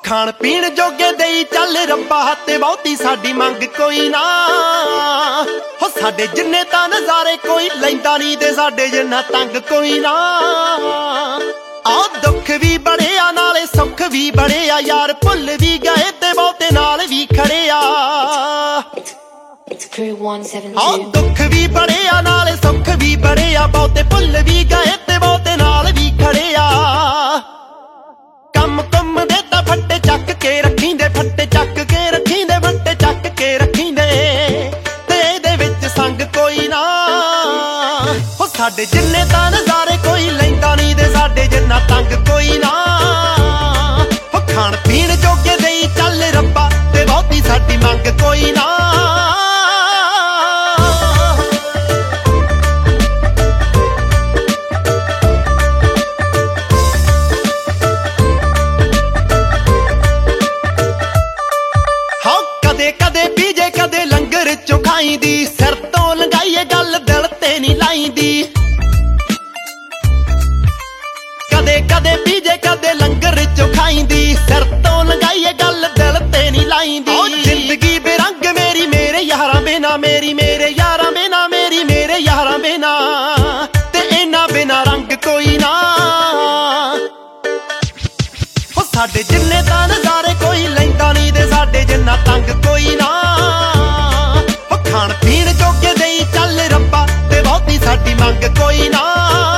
ਖਾਣ ਪੀਣ ਜੋਗੇ ਦੇਈ ਚੱਲ ਰੱਬਾ ਤੇ ਬਹੁਤੀ ਸਾਡੀ ਮੰਗ ਕੋਈ ਨਾ ਹੋ ਸਾਡੇ ਜਿੰਨੇ ਤਾਂ ਨਜ਼ਾਰੇ ਕੋਈ ਲੈਂਦਾ ਨਹੀਂ ਤੇ ਸਾਡੇ ਜਿੰਨਾ ਤੰਗ ਕੋਈ ਨਾ ਆ ਦੁੱਖ ਵੀ ਬੜੇ ਆ ਨਾਲੇ ਸੁੱਖ ਵੀ ਬੜੇ ਆ ਯਾਰ ਭੁੱਲ ਵੀ ਗਏ ਤੇ ਬਹੁਤੇ ਨਾਲ ਵੀ ਖੜੇ ਆ ਆ ਦੁੱਖ ਵੀ ਬੜੇ ਆ ਨਾਲੇ ਸੁੱਖ ਵੀ ਬੜੇ ਆ ਬਹੁਤੇ ਭੁੱਲ ਵੀ ਗਏ ਤੇ ਬਹੁਤੇ ਨਾਲ ਵੀ ਖੜੇ ਆ ਕੰਮ ਕੁੰਮ ਦੇ ਤਾਂ ਫੱਟੇ ਚੱਕ ਕੇ ਰੱਖੀਂਦੇ ਫੱਟੇ ਚੱਕ ਕੇ ਰੱਖੀਂਦੇ ਫੱਟੇ ਚੱਕ ਕੇ ਰੱਖੀਂਦੇ ਤੇ ਇਹਦੇ ਵਿੱਚ ਸੰਗ ਕੋਈ ਨਾ ਹੋ ਸਾਡੇ ਜਿੰਨੇ ਤਾਂ ਨਜ਼ਾਰੇ ਕੋਈ ਲੈਂਦਾ ਨਹੀਂ ਤੇ ਸਾਡੇ ਜਿੰਨਾ ਤੰਗ ਕੋਈ ਨਾ ਹੋ ਖਾਣ ਪੀਣ ਜੋਗੇ ਦੇਈ ਚੱਲ ਰੱਬਾ ਤੇ ਬਹੁਤੀ ਸਾਡੀ ਮੰਗ ਕੋਈ ਨਾ ਕਦੇ ਪੀਜੇ ਕਦੇ ਲੰਗਰ ਚੋਂ ਖਾਈਂਦੀ ਸਿਰ ਤੋਂ ਲੰਘਾਈਏ ਗੱਲ ਦਿਲ ਤੇ ਨਹੀਂ ਲਾਈਂਦੀ ਕਦੇ ਕਦੇ ਪੀਜੇ ਕਦੇ ਲੰਗਰ ਚੋਂ ਖਾਈਂਦੀ ਸਿਰ ਤੋਂ ਲੰਘਾਈਏ ਗੱਲ ਦਿਲ ਤੇ ਨਹੀਂ ਲਾਈਂਦੀ ਜ਼ਿੰਦਗੀ ਬੇਰੰਗ ਮੇਰੀ ਮੇਰੇ ਯਾਰਾਂ ਬਿਨਾ ਮੇਰੀ ਮੇਰੇ ਯਾਰਾਂ ਬਿਨਾ ਮੇਰੀ ਮੇਰੇ ਯਾਰਾਂ ਬਿਨਾ ਤੇ ਇਹਨਾਂ ਬਿਨਾ ਰੰਗ ਕੋਈ ਨਾ ਹੋ ਸਾਡੇ ਜਿੰਨੇ ਤਾਂ ਨਜ਼ਾਰੇ ਕੋਈ ਲੈਂਦਾ ਨਹੀਂ ਤੇ ਸਾਡੇ ਜਿੰਨਾ ਤੰਗ ਕੋਈ ਨਾ ਹੋ ਖਾਣ ਪੀਣ ਜੋਗੇ ਦੇਈ ਚੱਲ ਰੱਬਾ ਤੇ ਬਹੁਤੀ ਸਾਡੀ ਮੰਗ ਕੋਈ ਨਾ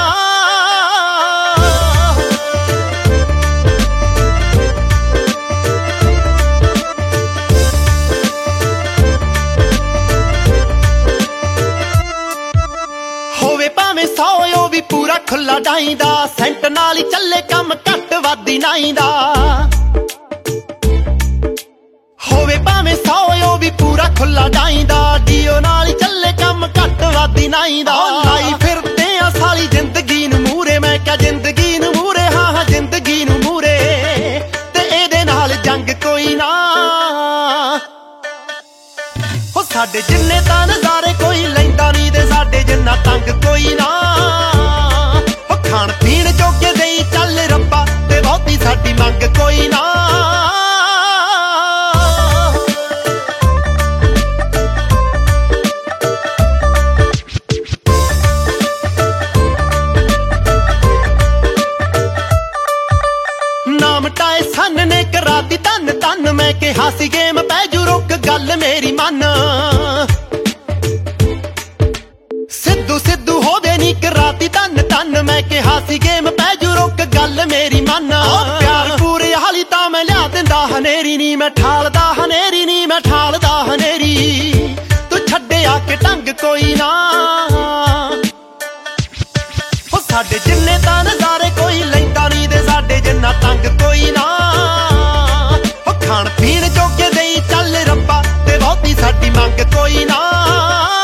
ਹੋਵੇ ਭਾਵੇਂ 100 ਉਹ ਵੀ ਪੂਰਾ ਖੁੱਲਾ ਡਾਈਂਦਾ ਸੈਂਟ ਨਾਲ ਹੀ ਚੱਲੇ ਕੰਮ ਘੱਟ ਵੱਧ ਨਾਈ ਦਾ ਹੋਵੇ ਭਾਵੇਂ 100 ਉਹ ਵੀ ਪੂਰਾ ਖੁੱਲਾ ਡਾਈਂਦਾ ਡੀਓ ਨਾਲ ਹੀ ਚੱਲੇ ਕੰਮ ਘੱਟ ਵੱਧ ਨਾਈ ਦਾ ਲਾਈ ਫਿਰਦੇ ਆ ਸਾਰੀ ਜ਼ਿੰਦਗੀ ਨੂੰ ਮੂਰੇ ਮੈਂ ਕਿਹਾ ਜ਼ਿੰਦਗੀ ਨੂੰ ਮੂਰੇ ਹਾਂ ਜ਼ਿੰਦਗੀ ਨੂੰ ਮੂਰੇ ਤੇ ਇਹਦੇ ਨਾਲ ਜੰਗ ਕੋਈ ਨਾ ਹੋ ਸਾਡੇ ਜਿੰਨੇ ਤਾਂ ਨਜ਼ਾਰੇ ਕੋਈ ਲੈਂਦਾ ਨਹੀਂ ਤੇ ਸਾਡੇ ਜਿੰਨਾ ਤੰਗ ਕੋਈ ਨਾ ਹੋ ਖਾਣ ਪੀਣ ਜੋਗੇ ਦੇਈ ਚੱਲ ਰੱਬਾ ਤੇ ਬਹੁਤੀ ਸਾਡੀ ਮੰਗ ਕੋਈ ਨਾ ਮਟਾਏ ਸੰਨ ਨੇ ਕਰਾਤੀ ਧੰਨ ਧੰਨ ਮੈਂ ਕਿਹਾ ਸੀ ਗੇਮ ਪੈ ਜੂ ਰੁਕ ਗੱਲ ਮੇਰੀ ਮੰਨ ਸਿੱਧੂ ਸਿੱਧੂ ਹੋਵੇ ਨੀ ਕਰਾਤੀ ਧੰਨ ਧੰਨ ਮੈਂ ਕਿਹਾ ਸੀ ਗੇਮ ਪੈ ਜੂ ਰੁਕ ਗੱਲ ਮੇਰੀ ਮੰਨ ਪਿਆਰ ਪੂਰੇ ਹਾਲੀ ਤਾਂ ਮੈਂ ਲਿਆ ਦਿੰਦਾ ਹਨੇਰੀ ਨੀ ਮੈਂ ਠਾਲਦਾ ਹਨੇਰੀ ਨੀ ਮੈਂ ਠਾਲਦਾ ਹਨੇਰੀ ਤੂੰ ਛੱਡਿਆ ਕਿ ਢੰਗ ਕੋਈ ਨਾ ਹੋ ਸਾਡੇ ਜਿੰਨੇ ਤਾਂ ਨਜ਼ਾਰੇ ਕੋਈ ਲੈਂਦਾ ਨਹੀਂ ਤੇ ਸਾਡੇ ਜਿੰਨਾ ਤੰਗ ਕੋਈ ਨਾ ਹੋ ਖਾਣ ਪੀਣ ਜੋਗੇ ਦੇਈ ਚੱਲ ਰੱਬਾ ਤੇ ਬਹੁਤੀ ਸਾਡੀ ਮੰਗ ਕੋਈ ਨਾ